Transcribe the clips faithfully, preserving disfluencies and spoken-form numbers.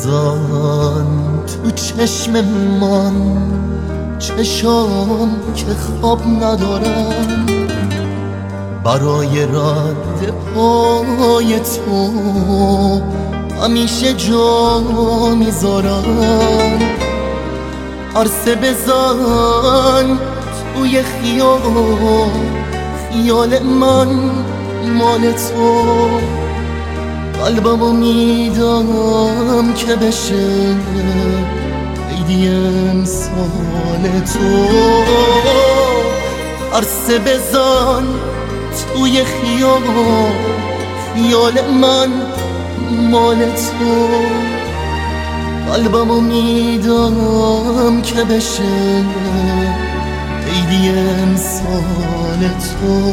بزن تو چشم من، چشام که خواب ندارم، برای رد پای تو همیشه جا میذارم. عرصه بزن توی خیال، خیال من مال تو، قلبمو میدم که بشه عیدی امسال تو. عرصه بزن توی خیال، خیال من مال تو، قلبمو میدم که بشه عیدی امسال تو.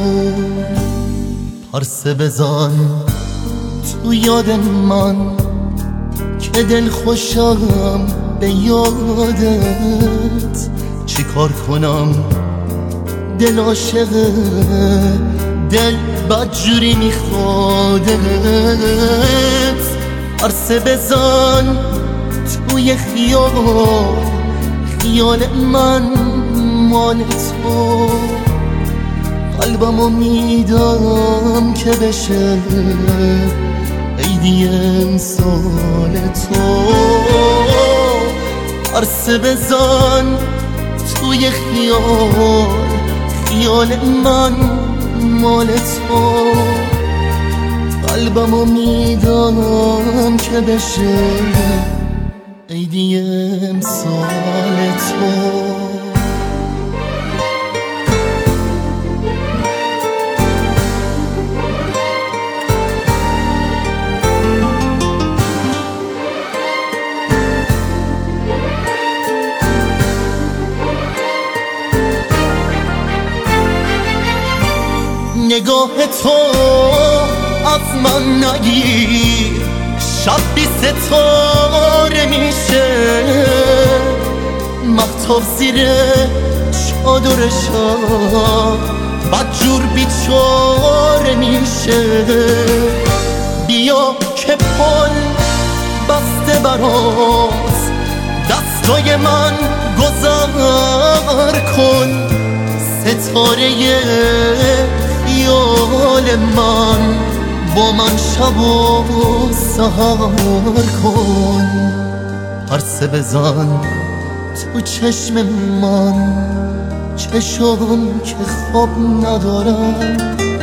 عرصه بزن تو یاد من که دل خوشم به یادت، چی کار کنم دل عاشقه، دل بدجوری میخوادت. عرصه بزن توی خیال، خیال من مال تو، قلبمو میدم که بشه عیدی امسال تو. عرصه بزن توی خیال، خیال من مال تو، قلبمو میدم که بشه عیدی امسال تو. نگاه تو از من نگیر، شب بی ستاره میشه، مهتاب زیر چادرشم بدجور بیچاره میشه. بیا که پل بسته براز دستای من گذر کن، ستاره خیال من با من شب و سحر کن. عرصه بزن تو چشم من، چشم که خواب ندارم،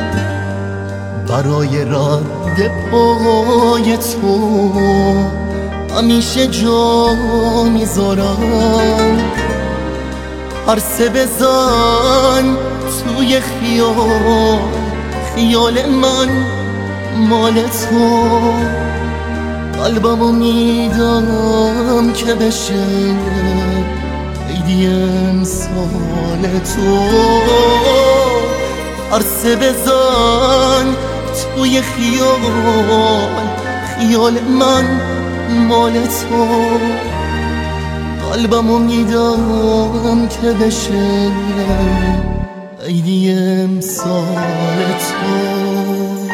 برای رد پای تو همیشه جا میذارم. عرصه بزن توی خیال، خیال من مال تو، قلبمو میدم که بشه عیدی امسال تو. عرصه بزن توی خیال، خیال من مال تو، قلبمو میدم که بشه عیدی امسال تو.